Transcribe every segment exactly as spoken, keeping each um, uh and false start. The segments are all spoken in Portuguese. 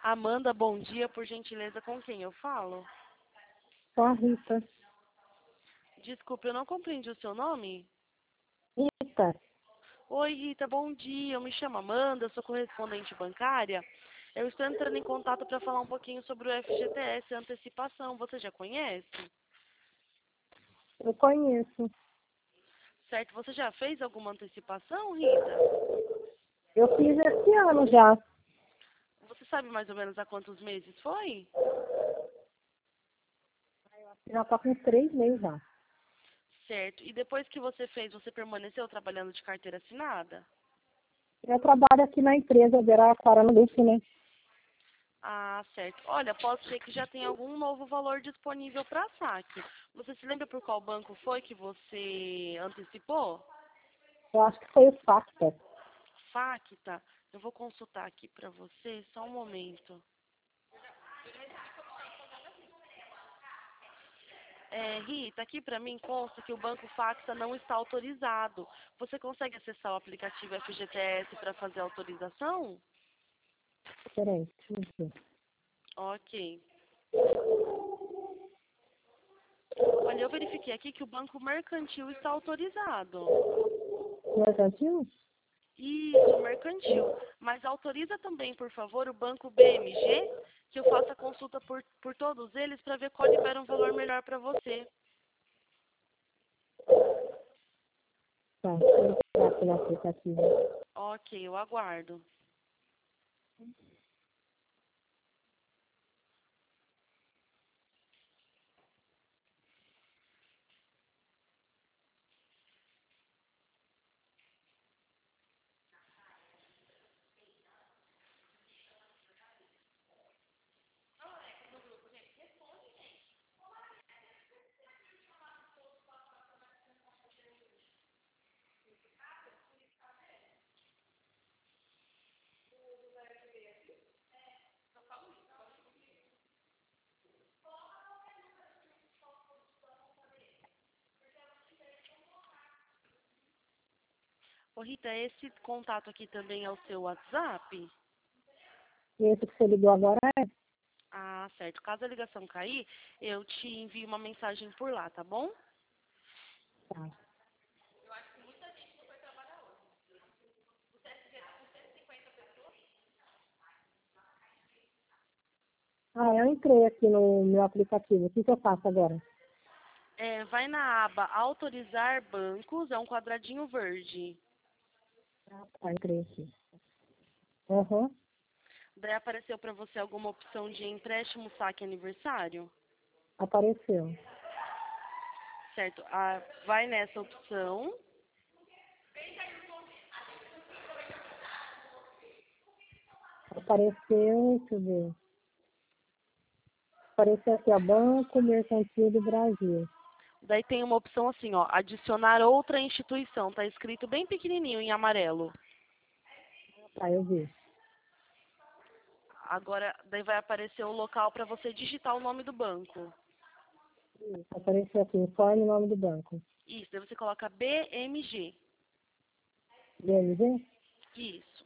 Amanda, bom dia, por gentileza, com quem eu falo? Com a Rita. Desculpe, eu não compreendi o seu nome? Rita, Oi, Rita, bom dia. Eu me chamo Amanda, sou correspondente bancária. Eu estou entrando em contato para falar um pouquinho sobre o F G T S, antecipação. Você já conhece? eu conheço. Certo, você já fez alguma antecipação, Rita? Eu fiz esse ano já. Você sabe mais ou menos há quantos meses foi? Já está com três meses já. Certo. E depois que você fez, você permaneceu trabalhando de carteira assinada? Eu trabalho aqui na empresa Veraquara no Luxo, né? Ah, certo. Olha, pode ser que já tenha algum novo valor disponível para saque. Você se lembra por qual banco foi que você antecipou? Eu acho que foi o Facta. Facta. Eu vou consultar aqui para você, só um momento. É, Rita, aqui para mim consta que o banco Facta não está autorizado. Você consegue acessar o aplicativo F G T S para fazer a autorização? Peraí, deixa eu ver. Ok. Olha, eu verifiquei aqui que o banco mercantil está autorizado. Mercantil? Isso, mercantil. Mas autoriza também, por favor, o banco B M G, que eu faça a consulta por, por todos eles para ver qual libera um valor melhor para você. Tá, deixa eu entrar pelo aplicativo. Ok, eu aguardo. Ô Rita, esse contato aqui também é o seu WhatsApp? Esse que você ligou agora é? Ah, certo. Caso a ligação cair, eu te envio uma mensagem por lá, tá bom? Tá. Ah, eu entrei aqui no meu aplicativo. O que, que eu faço agora? É, vai na aba Autorizar Bancos, é um quadradinho verde. Ah, tá, entrei aqui. Aham, Daí apareceu para você alguma opção de empréstimo, saque aniversário? apareceu. Certo. Ah, vai nessa opção. Apareceu, deixa eu ver. Apareceu aqui, ó, Banco Mercantil do Brasil. Daí tem uma opção assim, ó, adicionar outra instituição. Tá escrito bem pequenininho em amarelo. Tá, eu vi. Agora, daí vai aparecer o local para você digitar o nome do banco. Isso, apareceu aqui, informe o nome do banco. Isso, daí você coloca B M G. B M G? Isso.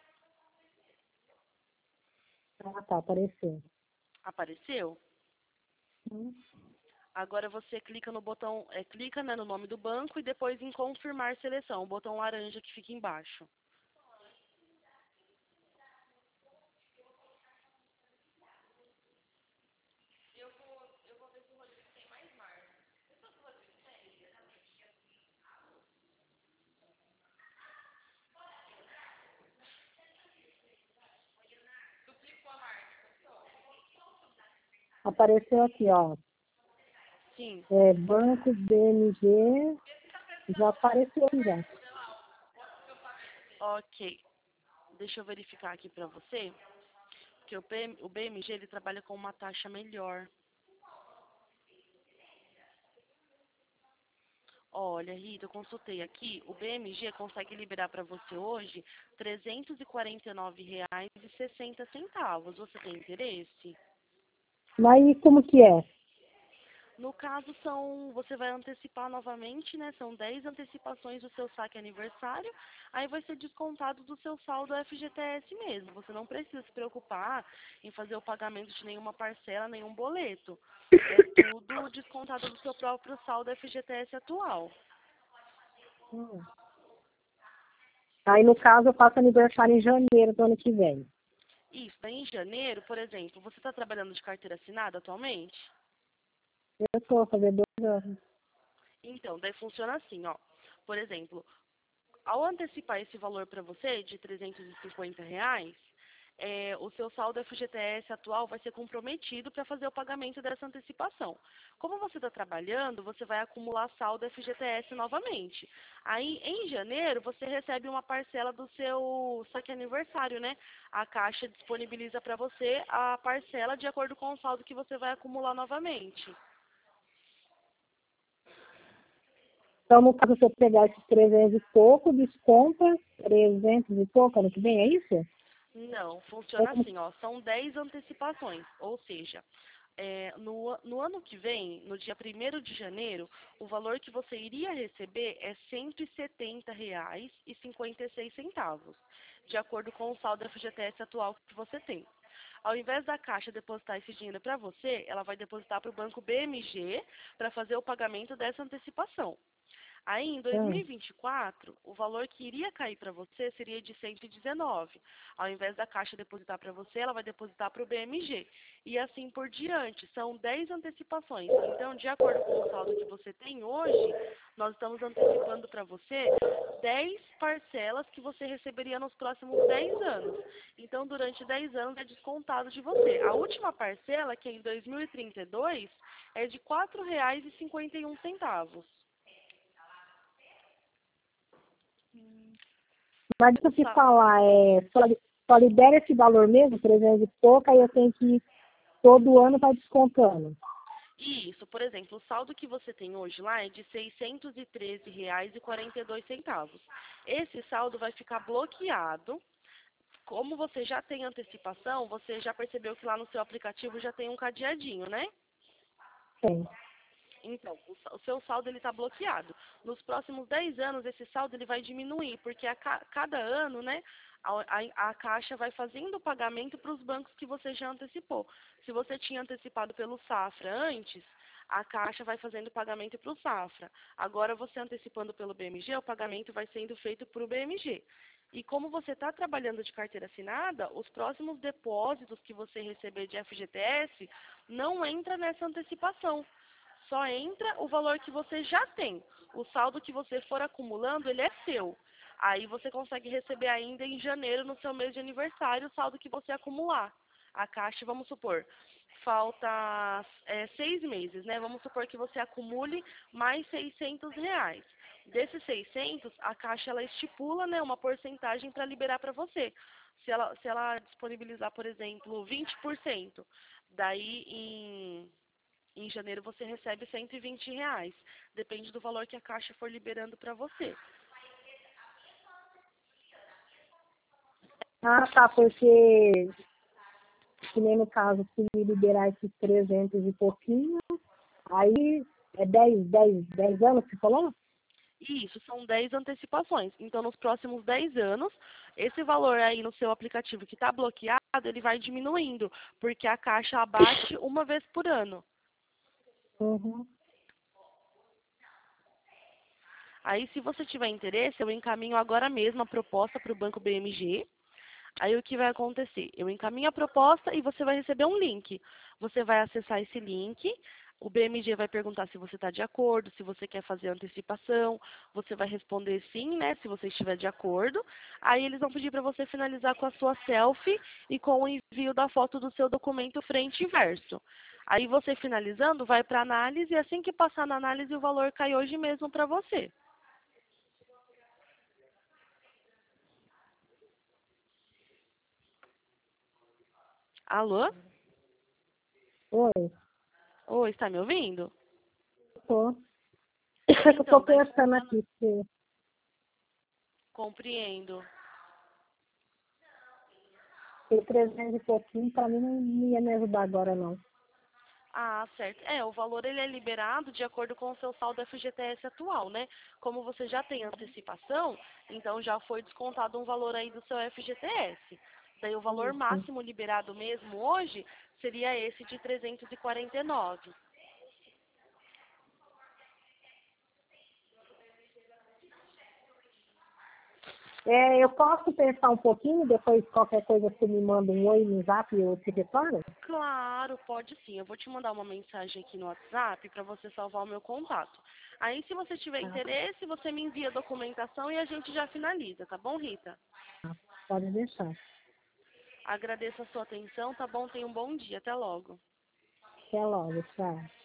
Ah, tá, apareceu. Apareceu? Hum. Agora você clica no botão, é, clica né, no nome do banco e depois em confirmar seleção, o botão laranja que fica embaixo. Apareceu aqui, ó. Sim. É, Banco B M G. Já apareceu já. Ok. Deixa eu verificar aqui para você, porque o P M o B M G ele trabalha com uma taxa melhor. Olha, Rita, eu consultei aqui, o B M G consegue liberar para você hoje trezentos e quarenta e nove reais e sessenta centavos. Você tem interesse? Mas e como que é? No caso, são, você vai antecipar novamente, né? São dez antecipações do seu saque aniversário, aí vai ser descontado do seu saldo F G T S mesmo. Você não precisa se preocupar em fazer o pagamento de nenhuma parcela, nenhum boleto. É tudo descontado do seu próprio saldo F G T S atual. Hum. Aí, no caso, eu faço aniversário em janeiro do ano que vem. Isso, daí em janeiro, por exemplo, você está trabalhando de carteira assinada atualmente? Eu estou fazendo dois anos. Então, daí funciona assim, ó. Por exemplo, ao antecipar esse valor para você de trezentos e cinquenta reais, é, o seu saldo F G T S atual vai ser comprometido para fazer o pagamento dessa antecipação. Como você está trabalhando, você vai acumular saldo F G T S novamente. Aí, em janeiro, você recebe uma parcela do seu saque aniversário, né? A Caixa disponibiliza para você a parcela de acordo com o saldo que você vai acumular novamente. Então, no caso, se eu pegar esses trezentos e pouco, desconta trezentos e pouco ano que vem, é isso? Não, funciona assim, ó. São dez antecipações, ou seja, é, no, no ano que vem, no dia primeiro de janeiro, o valor que você iria receber é cento e setenta reais e cinquenta e seis centavos, de acordo com o saldo F G T S atual que você tem. Ao invés da Caixa depositar esse dinheiro para você, ela vai depositar para o banco B M G para fazer o pagamento dessa antecipação. Aí, em Ah, dois mil e vinte e quatro, o valor que iria cair para você seria de cento e dezenove. Ao invés da Caixa depositar para você, ela vai depositar para o B M G. E assim por diante. São dez antecipações. Então, de acordo com o saldo que você tem hoje, nós estamos antecipando para você dez parcelas que você receberia nos próximos dez anos. Então, durante dez anos é descontado de você. A última parcela, que é em dois mil e trinta e dois, é de quatro reais e cinquenta e um centavos. mas deixa O eu te sa- falar, é, só, só libera esse valor mesmo, trezentos e pouco, aí eu tenho que, todo ano vai descontando. Isso, por exemplo, o saldo que você tem hoje lá é de seiscentos e treze reais e quarenta e dois centavos. Esse saldo vai ficar bloqueado. Como você já tem antecipação, você já percebeu que lá no seu aplicativo já tem um cadeadinho, né? Tem. Então, o, sa- o seu saldo ele está bloqueado. Nos próximos dez anos, esse saldo ele vai diminuir, porque a ca- cada ano, né, a, a- a Caixa vai fazendo o pagamento para os bancos que você já antecipou. Se você tinha antecipado pelo Safra antes, a Caixa vai fazendo o pagamento para o Safra. Agora, você antecipando pelo B M G, o pagamento vai sendo feito para o B M G. E como você está trabalhando de carteira assinada, os próximos depósitos que você receber de F G T S não entra nessa antecipação. Só entra o valor que você já tem. O saldo que você for acumulando, ele é seu. Aí você consegue receber ainda em janeiro, no seu mês de aniversário, o saldo que você acumular. A Caixa, vamos supor, falta é, seis meses, né? Vamos supor que você acumule mais seiscentos reais. Desses seiscentos, a Caixa ela estipula, né, uma porcentagem para liberar para você. Se ela, se ela disponibilizar, por exemplo, vinte por cento, daí em em janeiro você recebe cento e vinte reais. Depende do valor que a Caixa for liberando para você. Ah, tá, porque, que nem no caso, se me liberar esses trezentos e pouquinho, aí é dez dez dez anos que você falou? E isso são dez antecipações. Então, nos próximos dez anos, esse valor aí no seu aplicativo que está bloqueado, ele vai diminuindo, porque a Caixa abate uma vez por ano. Uhum. Aí, se você tiver interesse, eu encaminho agora mesmo a proposta para o Banco B M G. Aí, o que vai acontecer? Eu encaminho a proposta e você vai receber um link. Você vai acessar esse link. O B M G vai perguntar se você está de acordo, se você quer fazer antecipação. Você vai responder sim, né? Se você estiver de acordo. Aí, eles vão pedir para você finalizar com a sua selfie e com o envio da foto do seu documento frente e verso. Aí, você finalizando, vai para análise. E assim que passar na análise, o valor cai hoje mesmo para você. Alô? Oi, Oi, está me ouvindo? tô. É que eu tô Então, daí pensando funciona. aqui, porque Compreendo. ter trezentos e pouquinho, pra mim não ia me ajudar agora, não. Ah, certo. É, o valor ele é liberado de acordo com o seu saldo F G T S atual, né? Como você já tem antecipação, então já foi descontado um valor aí do seu F G T S. Daí o valor Isso. máximo liberado mesmo hoje seria esse de trezentos e quarenta e nove. É, eu posso pensar um pouquinho, depois qualquer coisa você me manda um oi no zap e eu te retorno? Claro, pode sim. Eu vou te mandar uma mensagem aqui no WhatsApp para você salvar o meu contato. Aí, se você tiver Tá, interesse, você me envia a documentação e a gente já finaliza, tá bom, Rita? pode deixar. Agradeço a sua atenção, tá bom? Tenha um bom dia. Até logo. Até logo, tchau.